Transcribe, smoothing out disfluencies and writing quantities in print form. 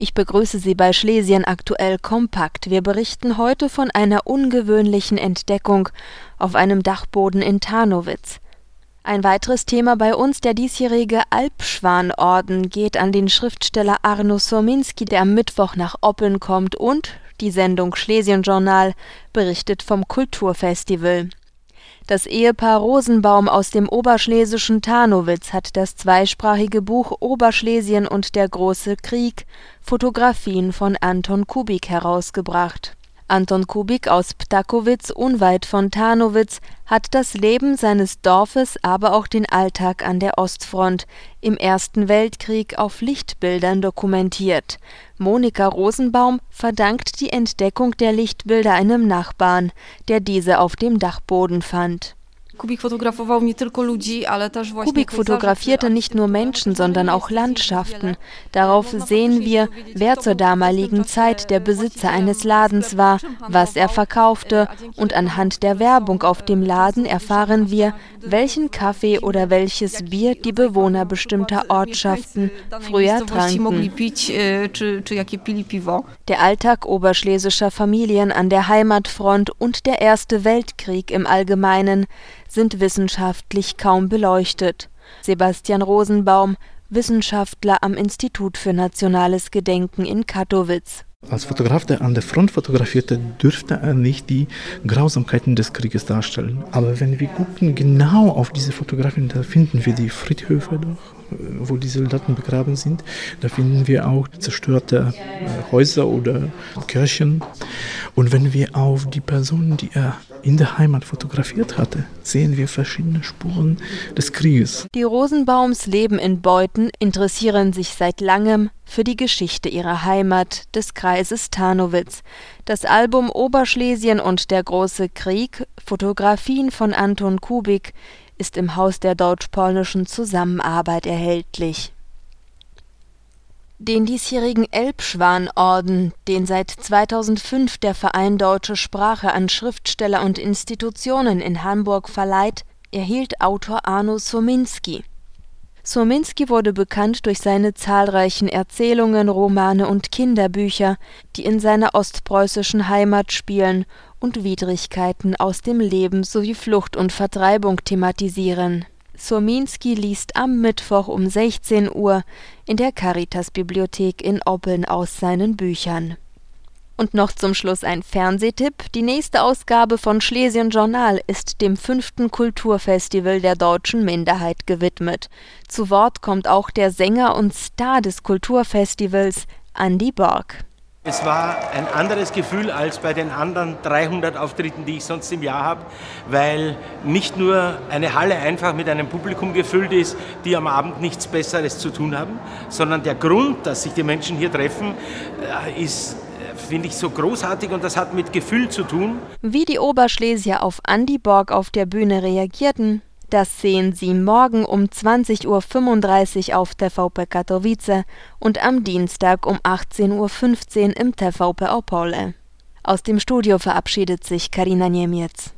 Ich begrüße Sie bei Schlesien aktuell kompakt. Wir berichten heute von einer ungewöhnlichen Entdeckung auf einem Dachboden in Tarnowitz. Ein weiteres Thema bei uns, der diesjährige Alpschwanorden, geht an den Schriftsteller Arno Sominski, der am Mittwoch nach Oppeln kommt, und die Sendung Schlesien-Journal berichtet vom Kulturfestival. Das Ehepaar Rosenbaum aus dem oberschlesischen Tarnowitz hat das zweisprachige Buch Oberschlesien und der große Krieg – Fotografien von Anton Kubik herausgebracht. Anton Kubik aus Ptakowitz, unweit von Tarnowitz, hat das Leben seines Dorfes, aber auch den Alltag an der Ostfront im Ersten Weltkrieg auf Lichtbildern dokumentiert. Monika Rosenbaum verdankt die Entdeckung der Lichtbilder einem Nachbarn, der diese auf dem Dachboden fand. Kubik fotografierte nicht nur Menschen, sondern auch Landschaften. Darauf sehen wir, wer zur damaligen Zeit der Besitzer eines Ladens war, was er verkaufte, und anhand der Werbung auf dem Laden erfahren wir, welchen Kaffee oder welches Bier die Bewohner bestimmter Ortschaften früher tranken. Der Alltag oberschlesischer Familien an der Heimatfront und der Erste Weltkrieg im Allgemeinen sind wissenschaftlich kaum beleuchtet. Sebastian Rosenbaum, Wissenschaftler am Institut für Nationales Gedenken in Kattowitz. Als Fotograf, der an der Front fotografierte, dürfte er nicht die Grausamkeiten des Krieges darstellen. Aber wenn wir gucken genau auf diese Fotografien, da finden wir die Friedhöfe doch, wo die Soldaten begraben sind. Da finden wir auch zerstörte Häuser oder Kirchen. Und wenn wir auf die Personen, die er in der Heimat fotografiert hatte, sehen wir verschiedene Spuren des Krieges. Die Rosenbaums leben in Beuthen, interessieren sich seit langem für die Geschichte ihrer Heimat, des Kreises Tarnowitz. Das Album Oberschlesien und der große Krieg – Fotografien von Anton Kubik ist im Haus der deutsch-polnischen Zusammenarbeit erhältlich. Den diesjährigen Elbschwanorden, den seit 2005 der Verein Deutsche Sprache an Schriftsteller und Institutionen in Hamburg verleiht, erhielt Autor Arno Sominski. Sominski wurde bekannt durch seine zahlreichen Erzählungen, Romane und Kinderbücher, die in seiner ostpreußischen Heimat spielen und Widrigkeiten aus dem Leben sowie Flucht und Vertreibung thematisieren. Sominski liest am Mittwoch um 16 Uhr in der Caritas-Bibliothek in Oppeln aus seinen Büchern. Und noch zum Schluss ein Fernsehtipp. Die nächste Ausgabe von Schlesien-Journal ist dem 5. Kulturfestival der deutschen Minderheit gewidmet. Zu Wort kommt auch der Sänger und Star des Kulturfestivals, Andi Borg. Es war ein anderes Gefühl als bei den anderen 300 Auftritten, die ich sonst im Jahr habe, weil nicht nur eine Halle einfach mit einem Publikum gefüllt ist, die am Abend nichts Besseres zu tun haben, sondern der Grund, dass sich die Menschen hier treffen, ist, finde ich, so großartig, und das hat mit Gefühl zu tun. Wie die Oberschlesier auf Andi Borg auf der Bühne reagierten, das sehen Sie morgen um 20:35 Uhr auf TVP Katowice und am Dienstag um 18:15 Uhr im TVP Opole. Aus dem Studio verabschiedet sich Karina Niemiec.